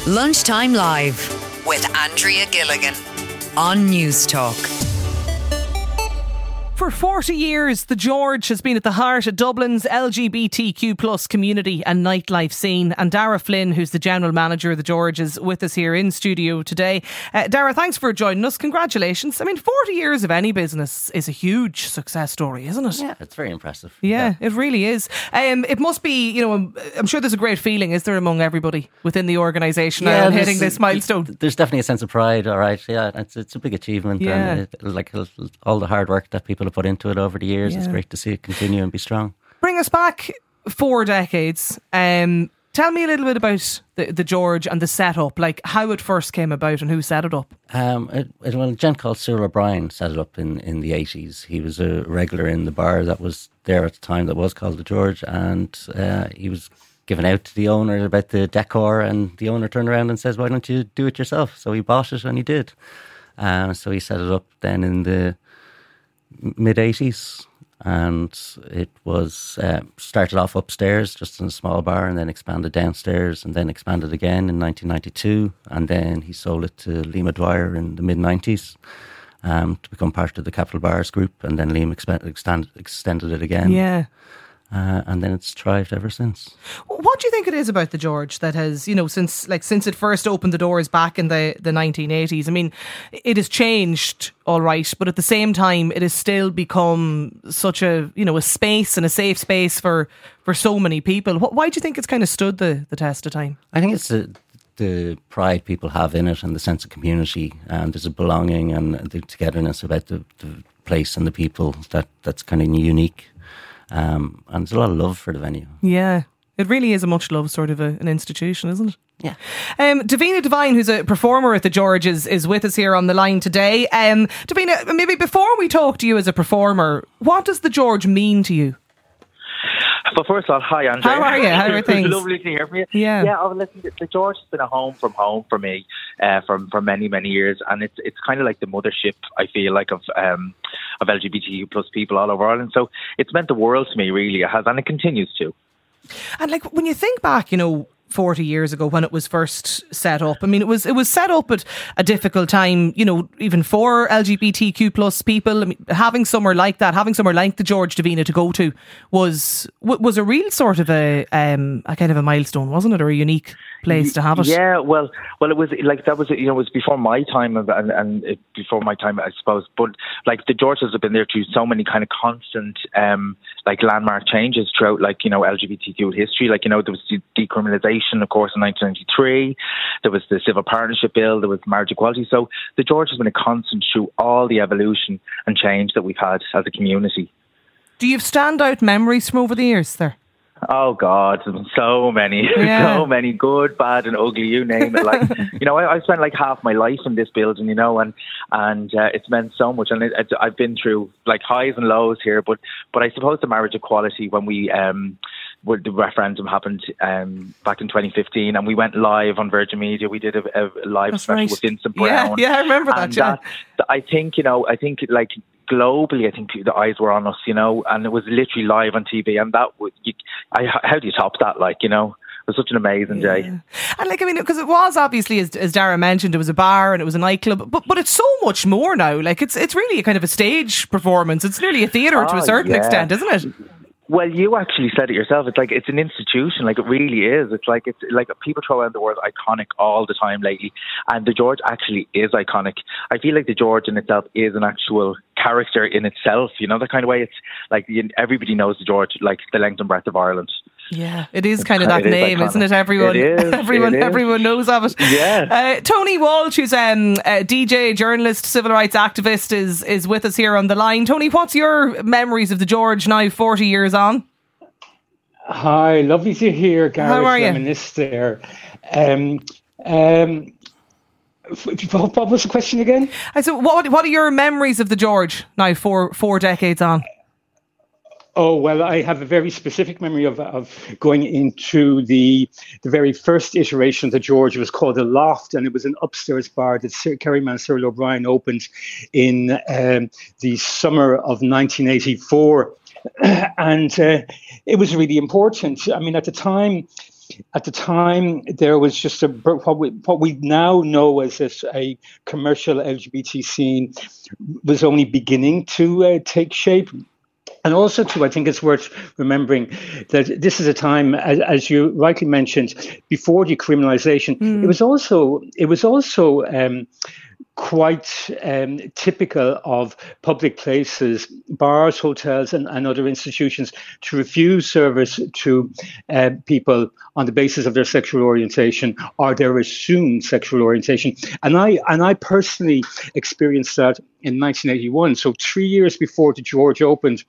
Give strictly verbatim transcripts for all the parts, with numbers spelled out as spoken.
Lunchtime Live with Andrea Gilligan on News Talk. For forty years, the George has been at the heart of Dublin's L G B T Q plus community and nightlife scene. And Dara Flynn, who's the General Manager of the George, is with us here in studio today. Uh, Dara, thanks for joining us. Congratulations. I mean, forty years of any business is a huge success story, isn't it? Yeah, it's very impressive. Yeah, yeah. It really is. Um, it must be, you know, I'm sure there's a great feeling, is there, among everybody within the organisation yeah, and hitting this milestone? There's definitely a sense of pride, all right. Yeah, it's, it's a big achievement. Yeah. And it, like all the hard work that people have put into it over the years, yeah. It's great to see it continue and be strong. Bring us back four decades. Um, tell me a little bit about the, the George and the setup, like how it first came about and who set it up. Um, it, it, well, a gent called Cyril O'Brien set it up in, in the eighties. He was a regular in the bar that was there at the time that was called the George, and uh, he was given out to the owner about the decor, and the owner turned around and says, why don't you do it yourself? So he bought it and he did. Um, so he set it up then in the mid-eighties, and it was uh, started off upstairs just in a small bar and then expanded downstairs and then expanded again in nineteen ninety-two, and then he sold it to Liam Dwyer in the mid-nineties um, to become part of the Capital Bars group, and then Liam exp- extend- extended it again. Yeah. Uh, and then it's thrived ever since. What do you think it is about the George that has, you know, since like since it first opened the doors back in the, the nineteen eighties? I mean, it has changed, all right, but at the same time, it has still become such a, you know, a space and a safe space for, for so many people. What, why do you think it's kind of stood the, the test of time? I think it's the, the pride people have in it and the sense of community, and there's a belonging and the togetherness about the, the place and the people that, that's kind of unique. Um, and there's a lot of love for the venue. Yeah, it really is a much loved sort of a, an institution, isn't it? Yeah. Um, Davina Devine, who's a performer at the George, is, is with us here on the line today. Um, Davina, maybe before we talk to you as a performer, what does the George mean to you? Well, first of all, hi, Andrea. How are you? How are things? It's lovely to hear from you. Yeah. Yeah, oh, listen, the George has been a home from home for me uh, for, for many, many years. And it's it's kind of like the mothership, I feel like, of um, of L G B T Q plus people all over Ireland. So it's meant the world to me, really. It has, and it continues to. And like when you think back, you know, forty years ago when it was first set up, I mean, it was it was set up at a difficult time, you know, even for L G B T Q plus people. I mean, having somewhere like that, having somewhere like the George, Davina, to go to was was a real sort of a um a kind of a milestone, wasn't it, or a unique place to have it? Yeah, well, well, it was like that was you know it was before my time and and it, before my time, I suppose. But like the Georges have been there through so many kind of constant um like landmark changes throughout, like, you know, L G B T Q history. Like, you know, there was decriminalisation, of course, in nineteen ninety-three. There was the Civil Partnership Bill. There was marriage equality. So the George has been a constant through all the evolution and change that we've had as a community. Do you have standout memories from over the years there? Oh God, so many, yeah. so many, good, bad, and ugly. You name it. Like, you know, I, I spent like half my life in this building, you know, and and uh, it's meant so much. And it, it, I've been through like highs and lows here, but but I suppose the marriage equality when we um, where the referendum happened um, back in twenty fifteen, and we went live on Virgin Media. We did a, a live That's special right. with Vincent Brown. Yeah, yeah, I remember that. And Yeah. that, I think you know, I think like. Globally, I think the eyes were on us, you know, and it was literally live on T V, and that would, you, I, how do you top that? Like, you know, it was such an amazing yeah. day. And like, I mean, because it was obviously, as, as Dara mentioned, it was a bar and it was a nightclub, but but it's so much more now. Like, it's it's really a kind of a stage performance. It's nearly a theatre oh, to a certain yeah. extent, isn't it? Well, you actually said it yourself. It's like it's an institution. Like it really is. It's like it's like people throw around the word iconic all the time lately, and the George actually is iconic. I feel like the George in itself is an actual character in itself. You know, the kind of way it's like everybody knows the George, like the length and breadth of Ireland. Yeah, it is kind of that it name, is isn't it? Everyone, it is, everyone, it is. everyone knows of it. Yeah. Uh, Tony Walsh, who's um, a D J, journalist, civil rights activist, is is with us here on the line. Tony, what's your memories of the George now, forty years on? Hi, lovely to hear Gareth How are you? reminisce there. Um, um, what, what was the question again? I said, what what are your memories of the George now, four four decades on? Oh, well, I have a very specific memory of, of going into the the very first iteration of the George. It was called The Loft, and it was an upstairs bar that Sir, Kerryman Cyril O'Brien opened in um, the summer of nineteen eighty-four. And uh, it was really important. I mean, at the time, at the time, there was just a what we what we now know as a, a commercial L G B T scene was only beginning to uh, take shape. And also, too, I think it's worth remembering that this is a time, as, as you rightly mentioned, before decriminalisation. Mm. It was also it was also um, quite um, typical of public places, bars, hotels, and, and other institutions to refuse service to uh, people on the basis of their sexual orientation or their assumed sexual orientation. And I and I personally experienced that in nineteen eighty-one. So three years before the George opened.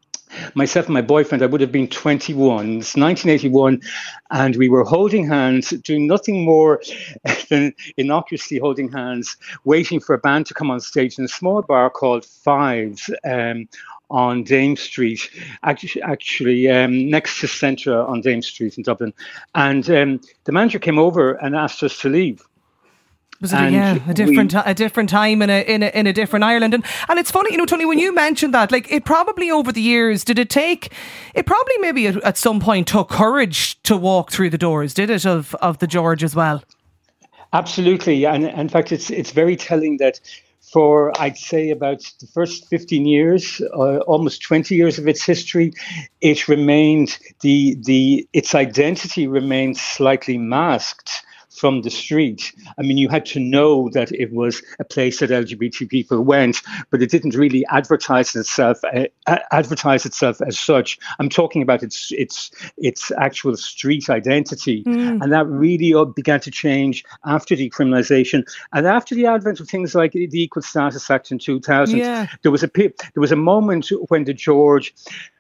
Myself and my boyfriend, I would have been twenty-one. It's nineteen eighty-one, and we were holding hands, doing nothing more than innocuously holding hands, waiting for a band to come on stage in a small bar called Fives um, on Dame Street, actually, actually um, next to Centra on Dame Street in Dublin. And um, the manager came over and asked us to leave. Was it a, yeah, a different we, a different time in a in a in a different Ireland, and and it's funny, you know, Tony, when you mentioned that, like, it probably over the years, did it take? It probably maybe at, at some point took courage to walk through the doors, did it, of of the George as well? Absolutely, and in fact, it's it's very telling that for, I'd say, about the first fifteen years, uh, almost twenty years of its history, it remained the the its identity remained slightly masked from the street. I mean, you had to know that it was a place that L G B T people went, but it didn't really advertise itself uh, advertise itself as such. I'm talking about its its its actual street identity, mm. and that really began to change after decriminalisation and after the advent of things like the Equal Status Act in two thousand. Yeah. There was a there was a moment when the George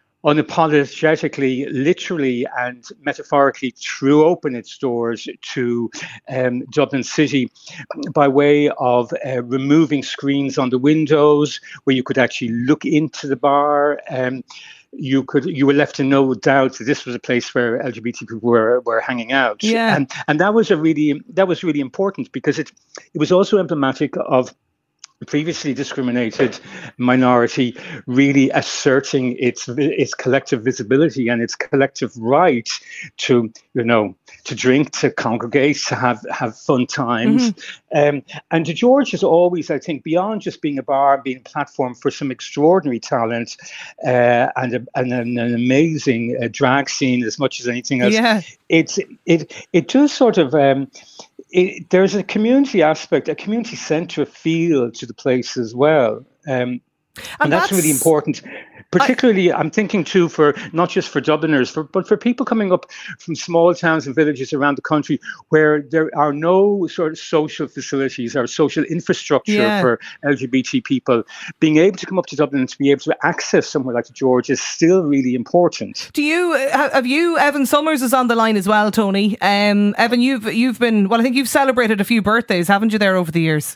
unapologetically, literally and metaphorically threw open its doors to um, Dublin City by way of uh, removing screens on the windows where you could actually look into the bar. Um, you could you were left in no doubt that this was a place where L G B T people were were hanging out. Yeah. And and that was a really that was really important because it it was also emblematic of previously discriminated minority really asserting its its collective visibility and its collective right to, you know, to drink, to congregate, to have have fun times. Mm-hmm. Um, and the George is always, I think, beyond just being a bar, being a platform for some extraordinary talent uh, and, a, and an, an amazing uh, drag scene as much as anything else. Yeah. It's it it does sort of. Um, It, there's a community aspect, a community centre feel to the place as well. Um, and, and that's, that's really important. Particularly, I, I'm thinking too, for not just for Dubliners, for, but for people coming up from small towns and villages around the country where there are no sort of social facilities or social infrastructure yeah. for L G B T people. Being able to come up to Dublin and to be able to access somewhere like the George is still really important. Do you have you? Evan Summers is on the line as well, Tony. Um, Evan, you've you've been well. I think you've celebrated a few birthdays, haven't you? There over the years.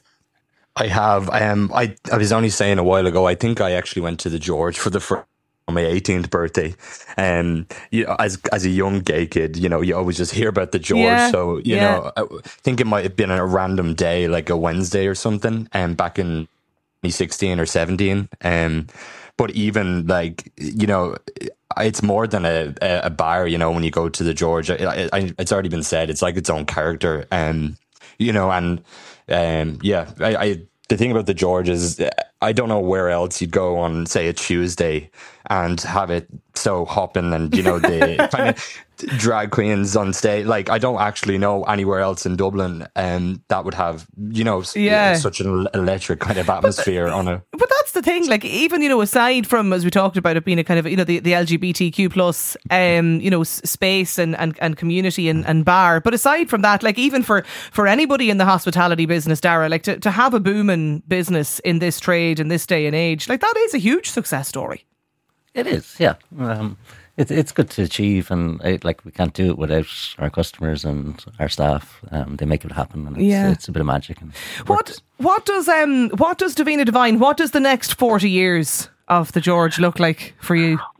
I have. Um, I I was only saying a while ago, I think I actually went to the George for the first on my eighteenth birthday. Um, you know, as as a young gay kid, you know, you always just hear about the George. Yeah, so, you yeah. know, I think it might have been a random day, like a Wednesday or something, um, back in twenty sixteen or seventeen. Um, but even like, you know, it's more than a, a bar, you know, when you go to the George. I, I, it's already been said, it's like its own character. Um, you know, and um, yeah, I, I the thing about the George is I don't know where else you'd go on, say, a Tuesday and have it so hopping and, you know, the kind of drag queens on stage. Like, I don't actually know anywhere else in Dublin um, that would have, you know, yeah. such an electric kind of atmosphere but, on a... But that's the thing, like, even, you know, aside from, as we talked about it being a kind of, you know, the, the L G B T Q plus, um, you know, space and, and, and community and, and bar, but aside from that, like, even for, for anybody in the hospitality business, Dara, like, to, to have a booming business in this trade, in this day and age, like, that is a huge success story. It is, yeah. Um, it, it's good to achieve, and it, like, we can't do it without our customers and our staff. Um, they make it happen, and it's, yeah. it's a bit of magic. And what what does um what does Davina Divine? What does the next forty years of the George look like for you?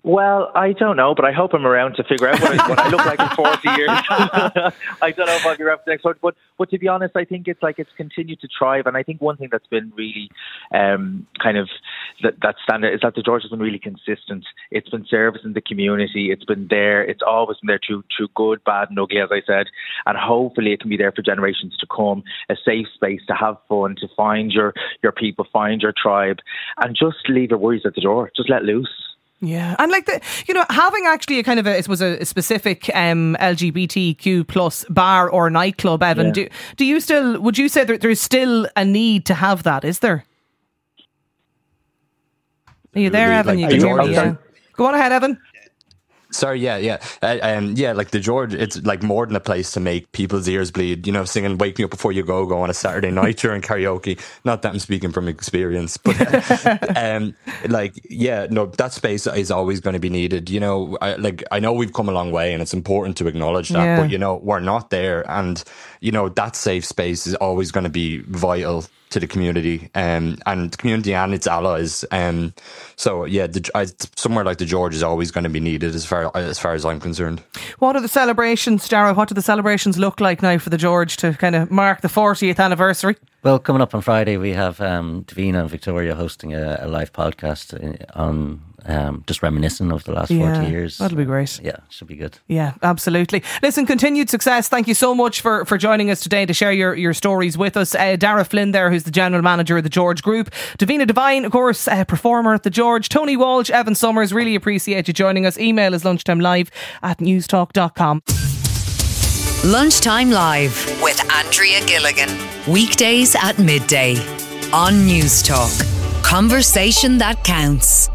Well, I don't know, but I hope I'm around to figure out what I, what I look like in forty years. I don't know if I'll be around for the next one, but but to be honest, I think it's like it's continued to thrive, and I think one thing that's been really um, kind of that, that standard is that the George has been really consistent. It's been servicing the community. It's been there. It's always been there through through good, bad, and ugly, as I said, and hopefully it can be there for generations to come. A safe space to have fun, to find your your people, find your tribe, and just leave your worries at the door. Just let loose. Yeah, and like the, you know, having actually a kind of a, it was a, a specific um, L G B T Q plus bar or nightclub, Evan. Yeah. Do do you still? Would you say that there's still a need to have that? Is there? Are you there, Evan? Like you can hear me. Yeah. Go on ahead, Evan. Sorry, yeah, yeah. Uh, um, yeah, like the George, it's like more than a place to make people's ears bleed, you know, singing Wake Me Up Before You Go Go on a Saturday night during karaoke. Not that I'm speaking from experience, but um, like, yeah, no, that space is always going to be needed. You know, I, like, I know we've come a long way and it's important to acknowledge that, yeah. but, you know, we're not there. And, you know, that safe space is always going to be vital to the community um, and the community and its allies. Um, so yeah, the, I, somewhere like the George is always going to be needed as far as far as I'm concerned. What are the celebrations, Dara? What do the celebrations look like now for the George to kind of mark the fortieth anniversary? Well, coming up on Friday, we have um, Davina and Victoria hosting a, a live podcast on um, just reminiscing of the last yeah, forty years. That'll be great. Yeah, should be good. Yeah, absolutely. Listen, continued success. Thank you so much for, for joining us today to share your, your stories with us. Uh, Dara Flynn there, who's the general manager of the George Group. Davina Devine, of course, uh, performer at the George. Tony Walsh, Evan Summers, really appreciate you joining us. Email is lunchtimelive at newstalk dot com. Lunchtime Live with Andrea Gilligan. Weekdays at midday on Newstalk. Conversation that counts.